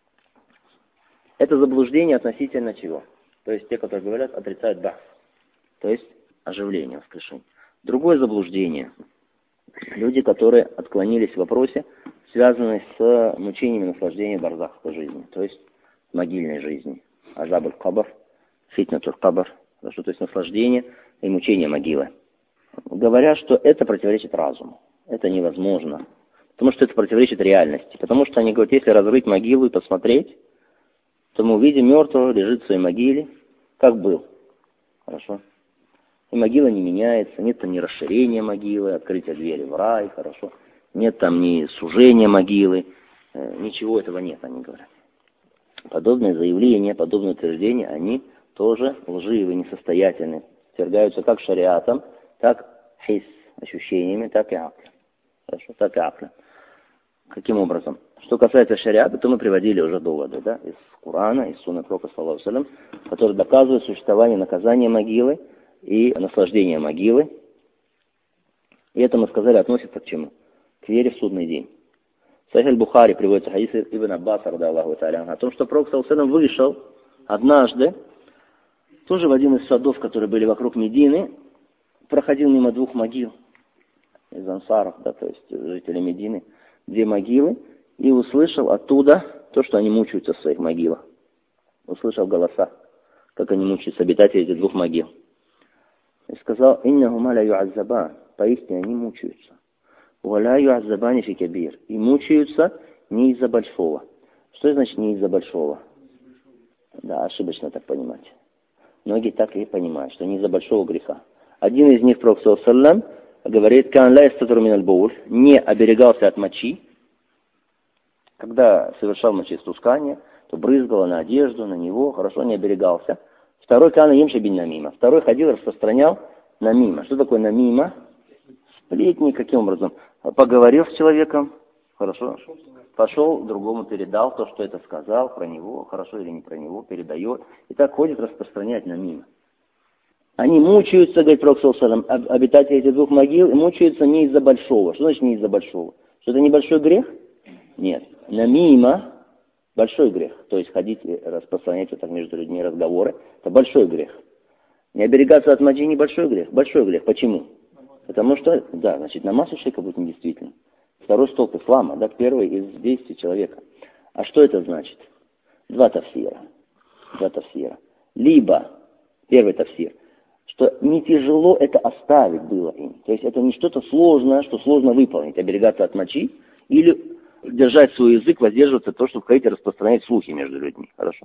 Это заблуждение относительно чего? То есть те, которые говорят, отрицают бах. То есть оживление, воскрешение. Другое заблуждение. Люди, которые отклонились в вопросе, связанные с мучениями наслаждения барзахской жизни. То есть могильной жизни. Азабуль кабр, фитнатуль кабр. То есть наслаждение и мучение могилы. Говорят, что это противоречит разуму. Это невозможно. Потому что это противоречит реальности. Потому что они говорят, если разрыть могилу и посмотреть, то мы увидим мертвого, лежит в своей могиле, как был. Хорошо? И могила не меняется, нет там ни расширения могилы, открытия двери в рай, хорошо? Нет там ни сужения могилы, ничего этого нет, они говорят. Подобные заявления, подобные утверждения, они тоже лживы, несостоятельны. Свергаются как шариатом, так хис, ощущениями, так и аклем. Хорошо, так и аклем. Каким образом? Что касается шариата, то мы приводили уже доводы, да, из Корана, из сунны пророка, саллаллаху алейхи ва саллям, которые доказывают существование наказания могилы и наслаждение могилы. И это, мы сказали, относится к чему? К вере в судный день. В Сахих аль-Бухари приводится хадис Ибн Аббаса, радиаллаху тааля, о том, что пророк, саллаллаху алейхи ва саллям, вышел однажды, тоже в один из садов, которые были вокруг Медины, проходил мимо двух могил из ансаров, да, то есть жителей Медины, две могилы, и услышал оттуда то, что они мучаются в своих могилах. Услышал голоса, как они мучаются, обитатели этих двух могил. И сказал: «Иннахума ла ю'аззабан», поистине они мучаются. «Ва ла ю'аззабани фи кабир», и мучаются не из-за большого. Что значит не из-за большого? Да, ошибочно так понимать. Многие так и понимают, что не из-за большого греха. Один из них, пророк саллаллаху алейхи ва саллям, говорит: «Кан ла ястатуру миналь боуль», не оберегался от мочи. Когда совершал мочеиспускание, то брызгало на одежду, на него, хорошо, не оберегался. Второй кана емши бин намима. Второй ходил, распространял намима. Что такое намима? Сплетни, каким образом? Поговорил с человеком, хорошо, пошел, другому передал то, что это сказал про него, хорошо или не про него, передает. И так ходит распространять намима. Они мучаются, говорит пророк саллаллаху алейхи ва саллям, обитатели этих двух могил, и мучаются не из-за большого. Что значит не из-за большого? Что это небольшой грех? Нет. Намима – большой грех. То есть ходить и распространять вот так между людьми разговоры – это большой грех. Не оберегаться от маджи – небольшой грех. Большой грех. Почему? Потому что, да, значит, намаз у человека будет недействительным. Второй столб ислама, да, первый из действий человека. А что это значит? Два тафсира. Два тафсира. Либо, первый тафсир, что не тяжело это оставить было им. То есть это не что-то сложное, что сложно выполнить, оберегаться от мочи, или держать свой язык, воздерживаться от того, чтобы ходить и распространять слухи между людьми. Хорошо.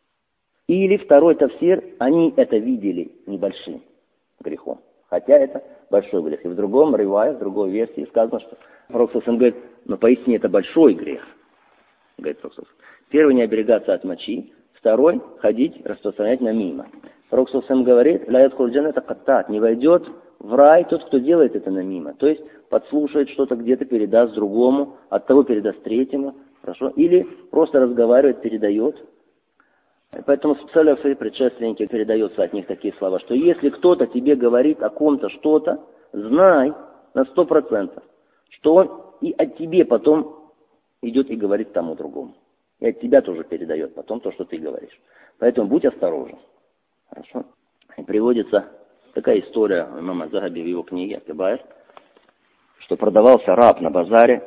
Или второй тафсир, они это видели небольшим грехом. Хотя это большой грех. И в другом ривае, в другой версии сказано, что Пророк Сассан говорит, но поистине это большой грех. Говорит Пророк Сассан. Первый, не оберегаться от мочи. Второй, ходить, распространять намима. Пророк Сассан говорит, ля ядхуль джанната каттат, не войдет в рай тот, кто делает это намима. То есть подслушает что-то где-то, передаст другому, от того передаст третьему. Хорошо? Или просто разговаривает, передает. Поэтому специально в свои предшественники передаются от них такие слова, что если кто-то тебе говорит о ком-то что-то, знай на сто процентов, что он и от тебе потом идет и говорит тому другому. И от тебя тоже передает потом то, что ты говоришь. Поэтому будь осторожен. Хорошо? И приводится такая история у имама Захаби в его книге «Кибайр», что продавался раб на базаре,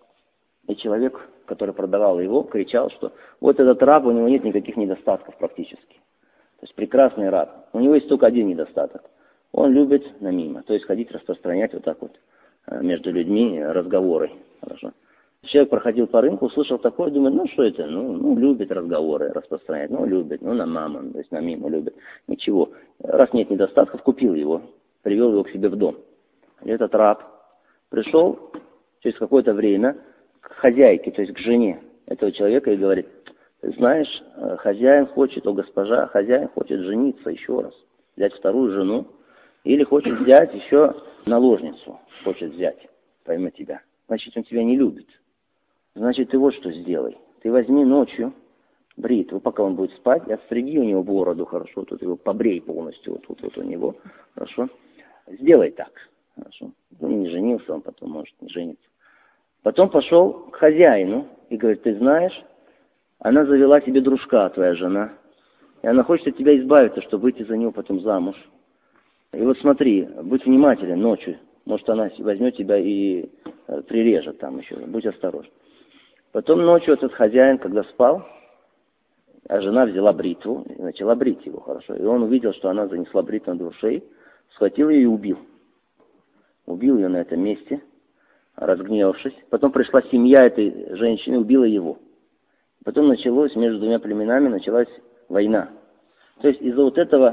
и человек, который продавал его, кричал, что вот этот раб, у него нет никаких недостатков практически. То есть прекрасный раб. У него есть только один недостаток. Он любит намима, то есть ходить распространять вот так вот между людьми разговоры. Хорошо. Человек проходил по рынку, услышал такое, думает, ну что это, ну, ну любит разговоры распространять, ну любит, ну на маму, то есть на миму любит. Ничего. Раз нет недостатков, купил его, привел его к себе в дом. И этот раб пришел через какое-то время к хозяйке, то есть к жене этого человека и говорит, ты знаешь, хозяин хочет, о госпожа, хозяин хочет жениться еще раз, взять вторую жену, или хочет взять еще наложницу, хочет взять, пойми тебя. Значит, он тебя не любит. Значит, ты вот что сделай. Ты возьми ночью бритву, пока он будет спать, и отстриги у него бороду хорошо, тут его побрей полностью, вот тут вот, вот у него, хорошо. Сделай так, хорошо. Он не женился, он потом может не жениться. Потом пошел к хозяину и говорит, ты знаешь, она завела себе дружка, твоя жена, и она хочет от тебя избавиться, чтобы выйти за него потом замуж. И вот смотри, будь внимателен ночью, может она возьмет тебя и прирежет там еще, будь осторожен. Потом ночью этот хозяин, когда спал, а жена взяла бритву и начала брить его, хорошо. И он увидел, что она занесла бритву над его шеей, схватил ее и убил. Убил ее на этом месте, разгневавшись. Потом пришла семья этой женщины, убила его. Потом началось, между двумя племенами началась война. То есть из-за вот этого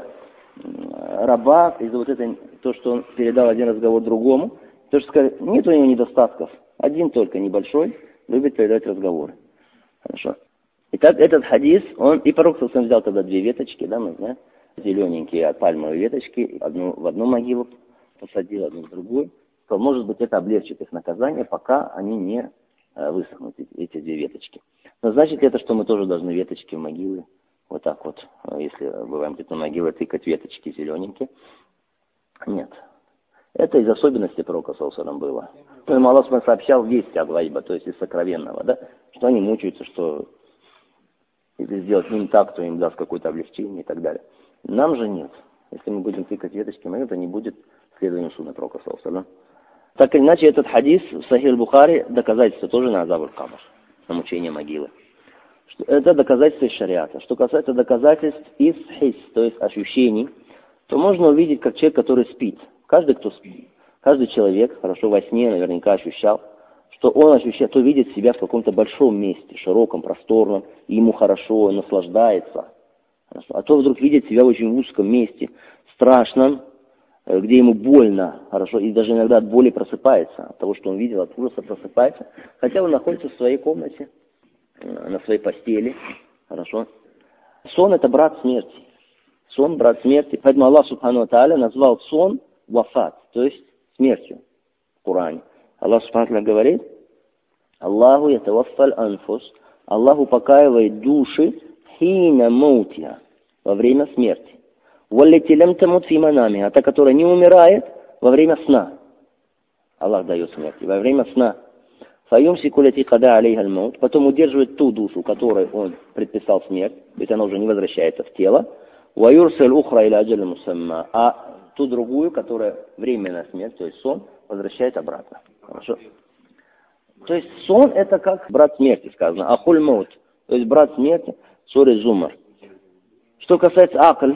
раба, из-за вот этого, то, что он передал один разговор другому, то, что сказали, нет у него недостатков, один только небольшой, любит передать разговоры. Хорошо. Итак, этот хадис, он, и Пророк сам взял тогда две веточки, да, мы знаем, зелененькие пальмовые веточки, одну в одну могилу посадил, одну в другую. То, может быть, это облегчит их наказание, пока они не э, высохнут, эти, эти две веточки. Но значит ли это, что мы тоже должны веточки в могилы, вот так вот, если бываем где-то на могиле, тыкать веточки зелененькие? Нет. Это из особенностей пророка саллаллаху было. Но Аллах сообщал весть от гайба, то есть из сокровенного, да, что они мучаются, что если сделать им так, то им даст какое-то облегчение и так далее. Нам же нет. Если мы будем тыкать веточки, мы это не будет следованием сунны пророка саллаллаху. Так или иначе, этот хадис в Сахих аль-Бухари доказательство тоже на азаб аль-кабр, на мучение могилы. Это доказательство из шариата. Что касается доказательств из хис, то есть ощущений, то можно увидеть, как человек, который спит. Каждый, кто спит, каждый человек, хорошо во сне наверняка ощущал, что он ощущает, то видит себя в каком-то большом месте, широком, просторном, и ему хорошо, он наслаждается. Хорошо. А то вдруг видит себя в очень узком месте, страшном, где ему больно, хорошо, и даже иногда от боли просыпается, от того, что он видел, от ужаса просыпается, хотя он находится в своей комнате, на своей постели, хорошо. Сон — это брат смерти. Сон — брат смерти. Поэтому Аллах Субхану ва Тааля назвал сон вафат, то есть смертью в Коране. Аллах Субхану ва Тааля говорит, Аллаху ятаваффаль анфус, Аллах упокаивает души хина маутиха, во время смерти. Валлати лям тамут фи манамиха, та, которая не умирает во время сна. Аллах дает смерти во время сна. фаюмсику лати када алейха аль-маут, потом удерживает ту душу, которой он предписал смерть, ведь она уже не возвращается в тело, ваюрсиль ухра иля аджалин мусамма, а ту другую, которая временная смерть, то есть сон, возвращает обратно. Хорошо? То есть сон это как брат смерти сказано, ахуль маут, то есть брат смерти, суре Зумар. Что касается акль,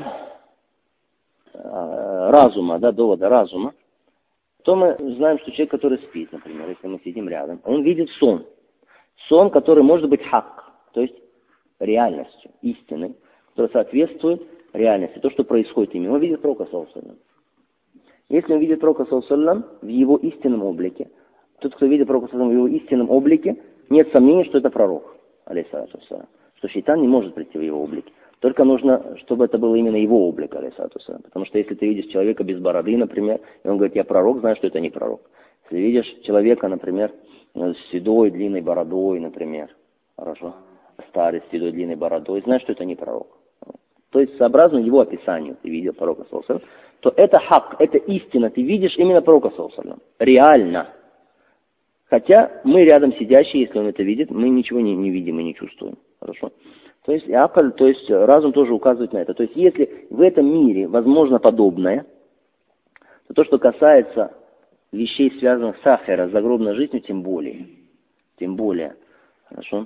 разума, да, довода разума, то мы знаем, что человек, который спит, например, если мы сидим рядом, он видит сон. Сон, который может быть хак, то есть реальностью, истиной, которая соответствует реальности, то, что происходит ими. Он видит пророка, саллаллаху алейхи ва саллям. Если он видит пророка, саллаллаху алейхи ва саллям, в его истинном облике, тот, кто видит пророка, саллаллаху алейхи ва саллям, в его истинном облике, нет сомнений, что это пророк, алейхиссалату вассалям, что шайтан не может прийти в его облике. Только нужно, чтобы это было именно его облик, алейхиссалату вассалям. Потому что если ты видишь человека без бороды, например, и он говорит, я пророк, знаешь, что это не пророк. Если видишь человека, например, с седой, длинной бородой, например, хорошо, старый, с седой, длинной бородой, знаешь, что это не пророк. То есть, сообразно его описанию, ты видел пророка, саллаллаху алейхи ва саллям, то это хак, это истина, ты видишь именно пророка, саллаллаху алейхи ва саллям, реально. Хотя мы рядом сидящие, если он это видит, мы ничего не, не видим и не чувствуем. Хорошо? То есть, акаль, то есть разум тоже указывает на это. То есть, если в этом мире возможно подобное, то то, что касается вещей, связанных с ахира, с загробной жизнью, тем более. Тем более. Хорошо?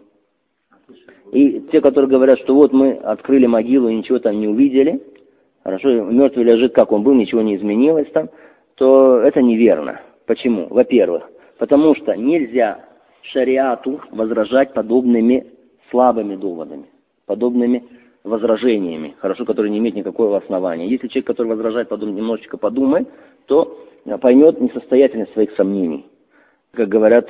И те, которые говорят, что вот мы открыли могилу и ничего там не увидели, хорошо, мертвый лежит, как он был, ничего не изменилось там, то это неверно. Почему? Во-первых, потому что нельзя шариату возражать подобными слабыми доводами, подобными возражениями, хорошо, которые не имеют никакого основания. Если человек, который возражает, потом немножечко подумает, то поймет несостоятельность своих сомнений. Как говорят,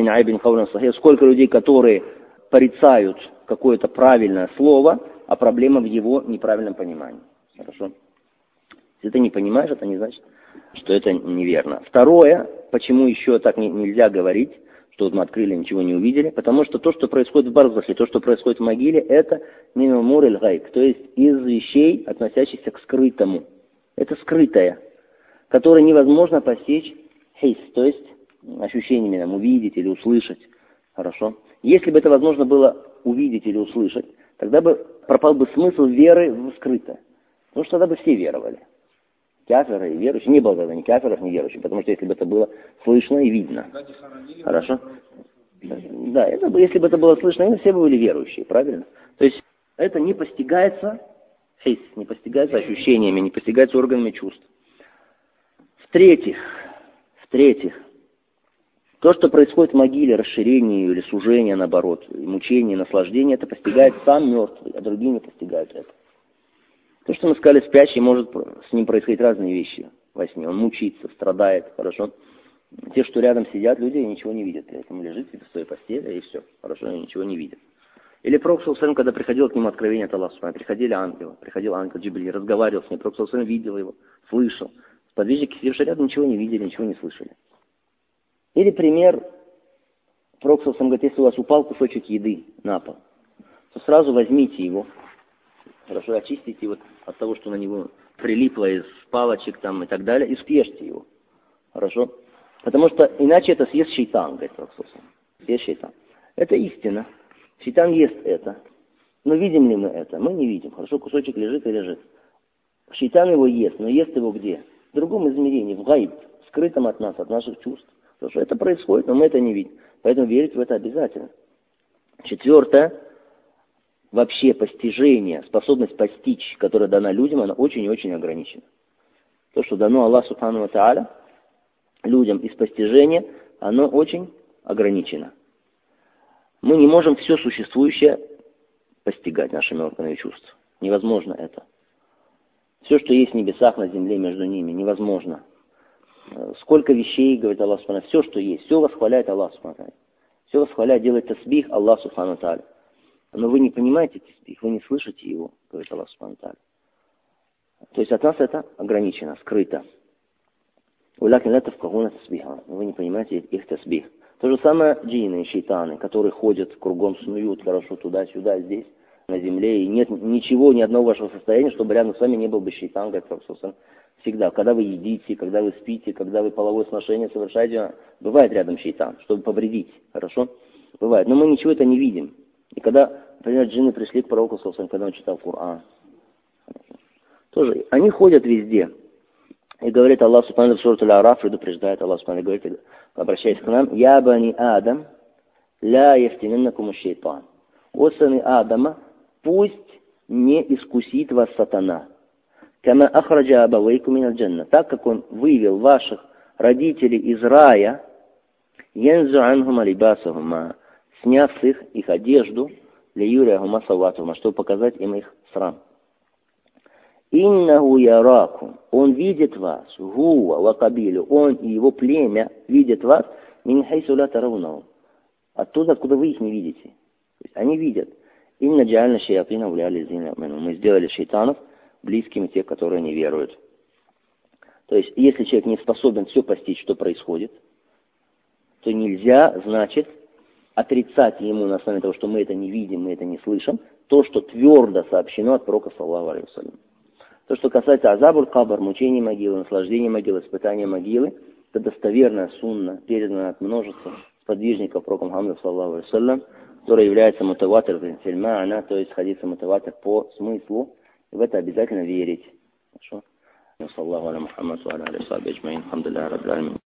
сколько людей, которые порицают какое-то правильное слово, а проблема в его неправильном понимании. Хорошо? Если ты не понимаешь, это не значит, что это неверно. Второе, почему еще так не, нельзя говорить, что вот мы открыли, ничего не увидели, потому что то, что происходит в барзахе, то, что происходит в могиле, это минумур эль-гайб, то есть из вещей, относящихся к скрытому. Это скрытое, которое невозможно постичь хейс, то есть ощущениями нам увидеть или услышать. Хорошо? Если бы это возможно было увидеть или услышать, тогда бы пропал бы смысл веры в скрытое. Потому что тогда бы все веровали. Кафиры и верующие. Не было тогда ни кафиров, ни верующих, потому что если бы это было слышно и видно. Хорошо? Да, это бы, если бы это было слышно и видно, все бы были верующие, правильно? То есть это не постигается хейс, не постигается ощущениями, не постигается органами чувств. В-третьих, в-третьих, то, что происходит в могиле, расширение или сужение, наоборот, мучение, наслаждение, это постигает сам мертвый, а другие не постигают это. То, что мы сказали, спящий, может с ним происходить разные вещи во сне. Он мучится, страдает, хорошо. Те, что рядом сидят, люди ничего не видят. При этом лежит в своей постели, и все, хорошо, они ничего не видят. Или Пророк саллаллаху алейхи ва саллям, когда приходило к нему откровение от Аллаха, приходили ангелы, приходил ангел Джибриль, разговаривал с ним, Пророк саллаллаху алейхи ва саллям видел его, слышал. Сподвижники, сидевшие рядом, ничего не видели, ничего не слышали. Или пример, Пророк саллаллаху алейхи ва саллям говорит, если у вас упал кусочек еды на пол, то сразу возьмите его, хорошо, очистите его от того, что на него прилипло из палочек там и так далее, и съешьте его. Хорошо? Потому что иначе это съест шейтан, говорит Пророк саллаллаху алейхи ва саллям. Съест шейтан. Это истина. Шейтан ест это. Но видим ли мы это? Мы не видим. Хорошо, кусочек лежит и лежит. Шейтан его ест, но ест его где? В другом измерении, в гайб, скрытом от нас, от наших чувств. Потому что это происходит, но мы это не видим. Поэтому верить в это обязательно. Четвертое. Вообще постижение, способность постичь, которая дана людям, она очень и очень ограничена. То, что дано Аллаху Субхану ва Тааля людям из постижения, оно очень ограничено. Мы не можем все существующее постигать нашими органами чувств. Невозможно это. Все, что есть в небесах, на земле, между ними, невозможно. Сколько вещей, говорит Аллах Субхану, все, что есть, все восхваляет Аллах Субхану. Все восхваляет, делает тасбих Аллах Субхану Тааля. Но вы не понимаете тасбих, вы не слышите его, говорит Аллах Субхану Тааля. То есть от нас это ограничено, скрыто. Вы не понимаете их тасбих. То же самое джинны и шейтаны, которые ходят кругом, снуют хорошо туда-сюда, здесь, на земле, и нет ничего, ни одного вашего состояния, чтобы рядом с вами не был бы шейтан, говорит Пророк. Всегда. Когда вы едите, когда вы спите, когда вы половое сношение совершаете, бывает рядом шейтан, чтобы повредить. Хорошо? Бывает. Но мы ничего это не видим. И когда, например, джинны пришли к пророку, когда он читал Коран, тоже, они ходят везде. И говорит Аллах Субхану в суре Аль-Араф, предупреждает Аллах Субхану, говорит, обращаясь к нам, «Я бани Адам, ля яфтининнакум шейтан». О сыны Адама, пусть не искусит вас сатана. «Кама ахраджа абавейку миналь джанна». Так как он вывел ваших родителей из рая, «Янзу анхума либасахума», сняв с их их одежду, «Ли юряхума саватума», чтобы показать им их срам. «Иннаху яракум», он видит вас, «Гуа ва кабилю», он и его племя видят вас, «Мин хайсу ла таравнаху», оттуда, откуда вы их не видите. То есть они видят. «Инна джаальна шаятина уляли зина». Мы сделали шайтанов близкими тех, которые не веруют. То есть, если человек не способен все постичь, что происходит, то нельзя, значит, отрицать ему на основе того, что мы это не видим, мы это не слышим, то, что твердо сообщено от пророка, саллаллаху алейхи ва саллям. То, что касается азабуль кабр, мучения могилы, наслаждения могилы, испытания могилы, это достоверная сунна, передана от множества сподвижников пророка Мухаммада, саллаллаху алейхи ва саллям, которая является мутаватир фильма, она, то есть хадис мутаватир по смыслу, и в это обязательно верить. Хорошо? Саллаллаху аля Мухаммад, ва аля алейхи ва саллям, алхамдулиллахи раббил аламин.